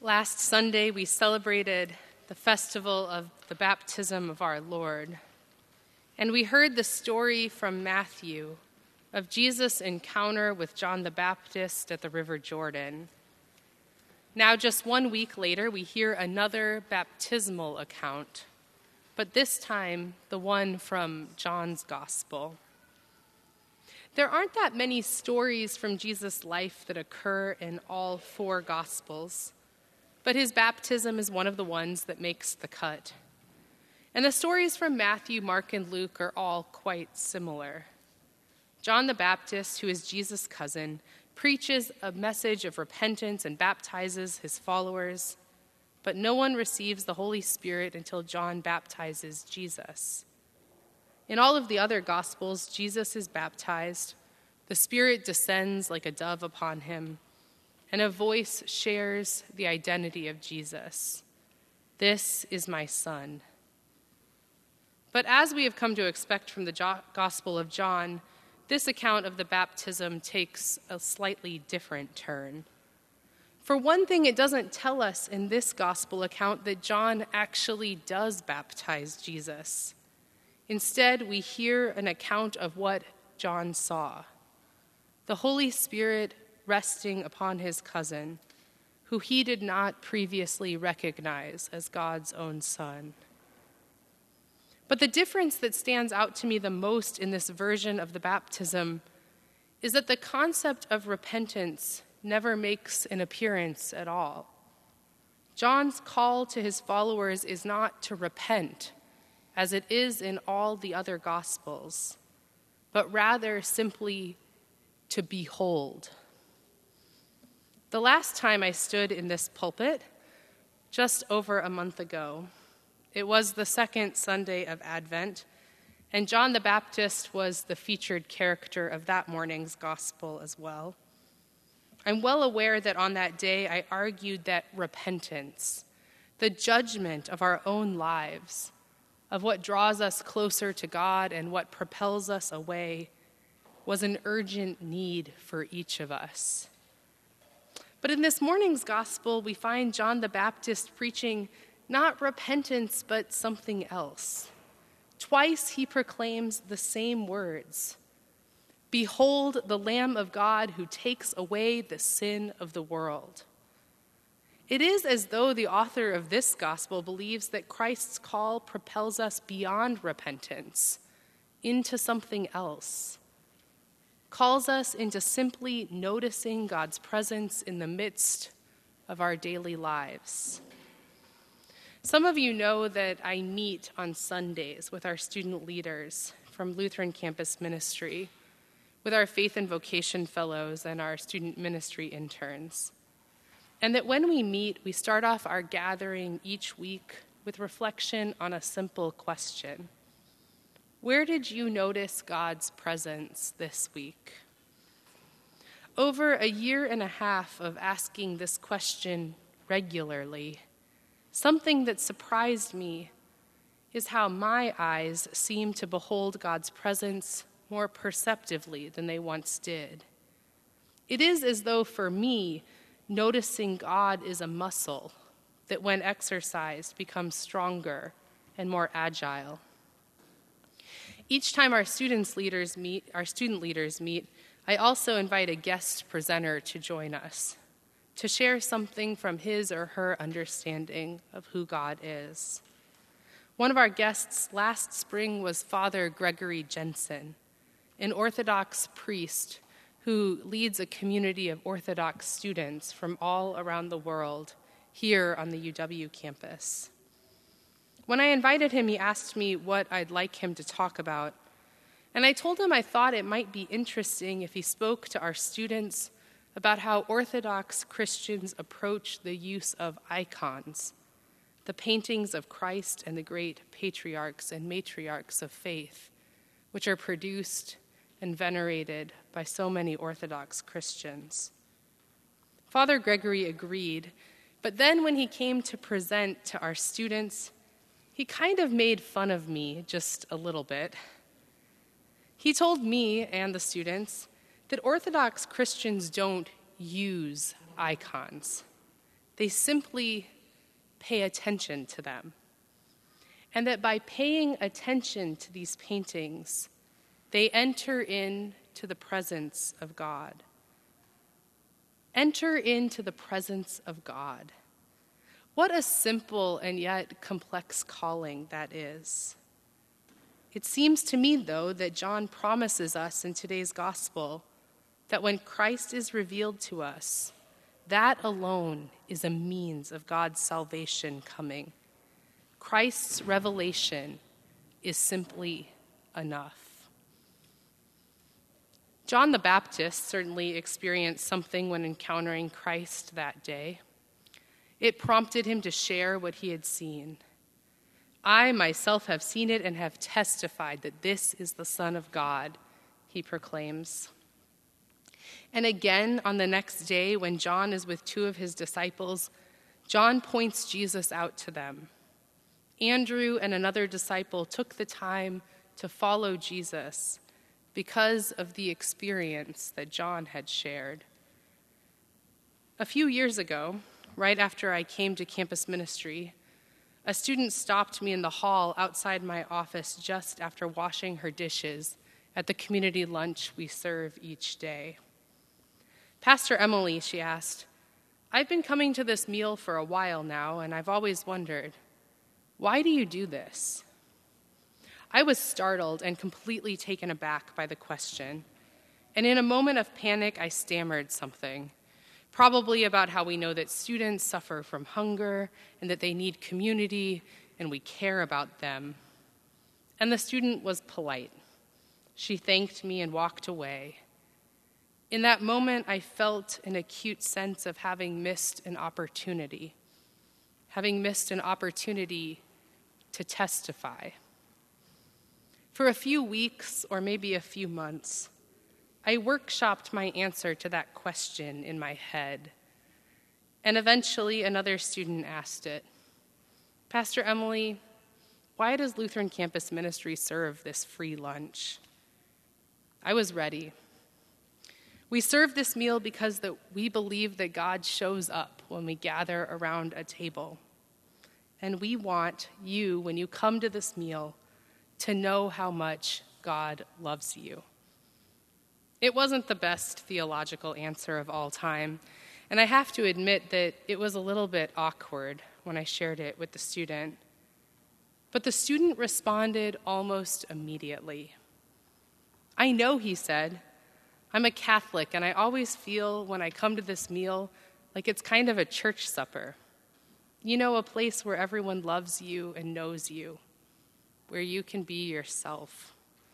Last Sunday, we celebrated the festival of the baptism of our Lord, and we heard the story from Matthew of Jesus' encounter with John the Baptist at the River Jordan. Now, just 1 week later, we hear another baptismal account, but this time the one from John's Gospel. There aren't that many stories from Jesus' life that occur in all 4 Gospels, but his baptism is one of the ones that makes the cut. And the stories from Matthew, Mark, and Luke are all quite similar. John the Baptist, who is Jesus' cousin, preaches a message of repentance and baptizes his followers, but no one receives the Holy Spirit until John baptizes Jesus. In all of the other Gospels, Jesus is baptized, the Spirit descends like a dove upon him, and a voice shares the identity of Jesus. This is my Son. But as we have come to expect from the Gospel of John, this account of the baptism takes a slightly different turn. For one thing, it doesn't tell us in this Gospel account that John actually does baptize Jesus. Instead, we hear an account of what John saw: the Holy Spirit resting upon his cousin, who he did not previously recognize as God's own Son. But the difference that stands out to me the most in this version of the baptism is that the concept of repentance never makes an appearance at all. John's call to his followers is not to repent, as it is in all the other Gospels, but rather simply to behold. The last time I stood in this pulpit, just over a month ago, it was the second Sunday of Advent, and John the Baptist was the featured character of that morning's gospel as well. I'm well aware that on that day I argued that repentance, the judgment of our own lives, of what draws us closer to God and what propels us away, was an urgent need for each of us. But in this morning's gospel, we find John the Baptist preaching not repentance, but something else. Twice he proclaims the same words: "Behold the Lamb of God who takes away the sin of the world." It is as though the author of this gospel believes that Christ's call propels us beyond repentance into something else, calls us into simply noticing God's presence in the midst of our daily lives. Some of you know that I meet on Sundays with our student leaders from Lutheran Campus Ministry, with our Faith and Vocation Fellows and our student ministry interns. And that when we meet, we start off our gathering each week with reflection on a simple question: where did you notice God's presence this week? Over a year and a half of asking this question regularly, something that surprised me is how my eyes seem to behold God's presence more perceptively than they once did. It is as though for me, noticing God is a muscle that when exercised becomes stronger and more agile. Each time our student leaders meet, I also invite a guest presenter to join us, to share something from his or her understanding of who God is. One of our guests last spring was Father Gregory Jensen, an Orthodox priest who leads a community of Orthodox students from all around the world here on the UW campus. When I invited him, he asked me what I'd like him to talk about, and I told him I thought it might be interesting if he spoke to our students about how Orthodox Christians approach the use of icons, the paintings of Christ and the great patriarchs and matriarchs of faith, which are produced and venerated by so many Orthodox Christians. Father Gregory agreed, but then when he came to present to our students, he kind of made fun of me just a little bit. He told me and the students that Orthodox Christians don't use icons. They simply pay attention to them. And that by paying attention to these paintings, they enter into the presence of God. Enter into the presence of God. What a simple and yet complex calling that is. It seems to me, though, that John promises us in today's gospel that when Christ is revealed to us, that alone is a means of God's salvation coming. Christ's revelation is simply enough. John the Baptist certainly experienced something when encountering Christ that day. It prompted him to share what he had seen. I myself have seen it and have testified that this is the Son of God, he proclaims. And again, on the next day, when John is with two of his disciples, John points Jesus out to them. Andrew and another disciple took the time to follow Jesus because of the experience that John had shared. A few years ago, right after I came to campus ministry, a student stopped me in the hall outside my office just after washing her dishes at the community lunch we serve each day. Pastor Emily, she asked, I've been coming to this meal for a while now, and I've always wondered, why do you do this? I was startled and completely taken aback by the question, and in a moment of panic, I stammered something, probably about how we know that students suffer from hunger and that they need community and we care about them. And the student was polite. She thanked me and walked away. In that moment, I felt an acute sense of having missed an opportunity to testify. For a few weeks or maybe a few months, I workshopped my answer to that question in my head. And eventually another student asked it, Pastor Emily, why does Lutheran Campus Ministry serve this free lunch? I was ready. We serve this meal because we believe that God shows up when we gather around a table. And we want you, when you come to this meal, to know how much God loves you. It wasn't the best theological answer of all time, and I have to admit that it was a little bit awkward when I shared it with the student. But the student responded almost immediately. I know, he said, I'm a Catholic, and I always feel when I come to this meal like it's kind of a church supper. You know, a place where everyone loves you and knows you, where you can be yourself.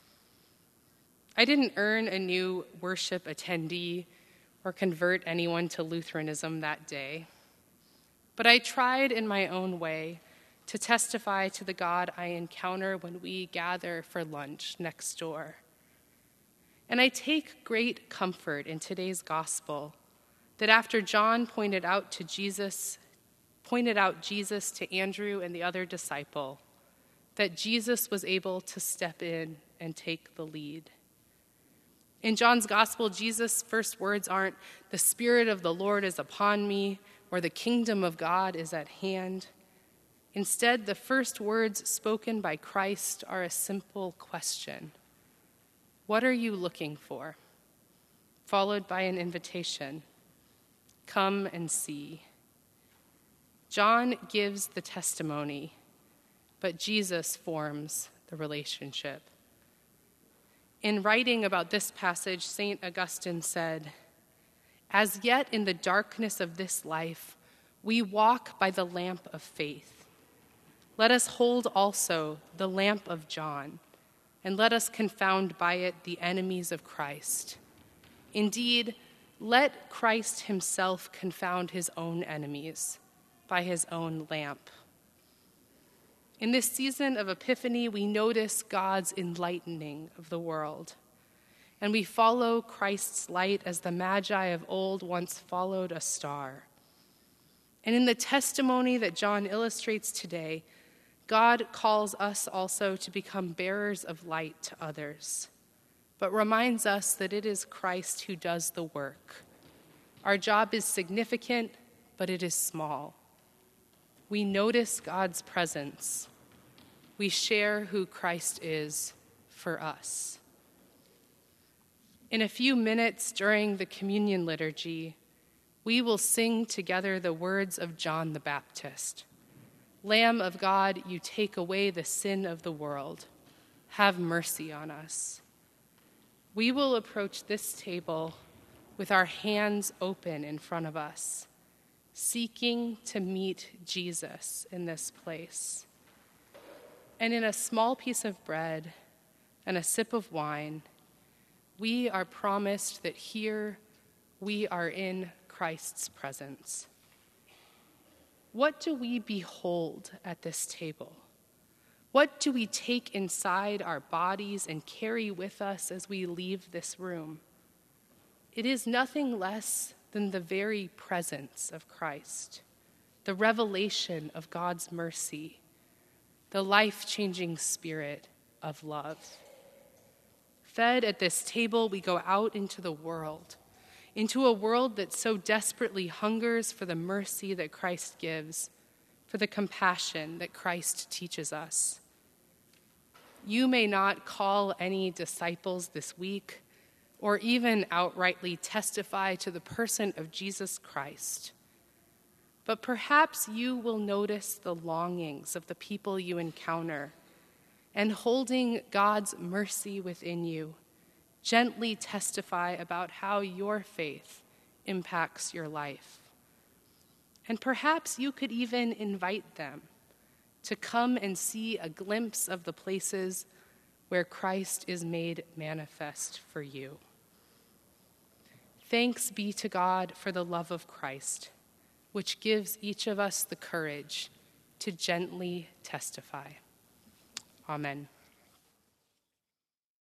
I didn't earn a new worship attendee or convert anyone to Lutheranism that day, but I tried in my own way to testify to the God I encounter when we gather for lunch next door. And I take great comfort in today's gospel that after John pointed out Jesus to Andrew and the other disciple, that Jesus was able to step in and take the lead. In John's gospel, Jesus' first words aren't, the Spirit of the Lord is upon me, or the kingdom of God is at hand. Instead, the first words spoken by Christ are a simple question. What are you looking for? Followed by an invitation. Come and see. John gives the testimony, but Jesus forms the relationship. In writing about this passage, St. Augustine said, "As yet in the darkness of this life, we walk by the lamp of faith. Let us hold also the lamp of John, and let us confound by it the enemies of Christ. Indeed, let Christ himself confound his own enemies by his own lamp." In this season of Epiphany, we notice God's enlightening of the world, and we follow Christ's light as the Magi of old once followed a star. And in the testimony that John illustrates today, God calls us also to become bearers of light to others, but reminds us that it is Christ who does the work. Our job is significant, but it is small. We notice God's presence. We share who Christ is for us. In a few minutes during the communion liturgy, we will sing together the words of John the Baptist. Lamb of God, you take away the sin of the world. Have mercy on us. We will approach this table with our hands open in front of us, seeking to meet Jesus in this place. And in a small piece of bread and a sip of wine, we are promised that here we are in Christ's presence. What do we behold at this table? What do we take inside our bodies and carry with us as we leave this room? It is nothing less than the very presence of Christ, the revelation of God's mercy, the life-changing spirit of love. Fed at this table, we go out into the world, into a world that so desperately hungers for the mercy that Christ gives, for the compassion that Christ teaches us. You may not call any disciples this week, or even outrightly testify to the person of Jesus Christ, but perhaps you will notice the longings of the people you encounter, and holding God's mercy within you, gently testify about how your faith impacts your life. And perhaps you could even invite them to come and see a glimpse of the places where Christ is made manifest for you. Thanks be to God for the love of Christ, which gives each of us the courage to gently testify. Amen.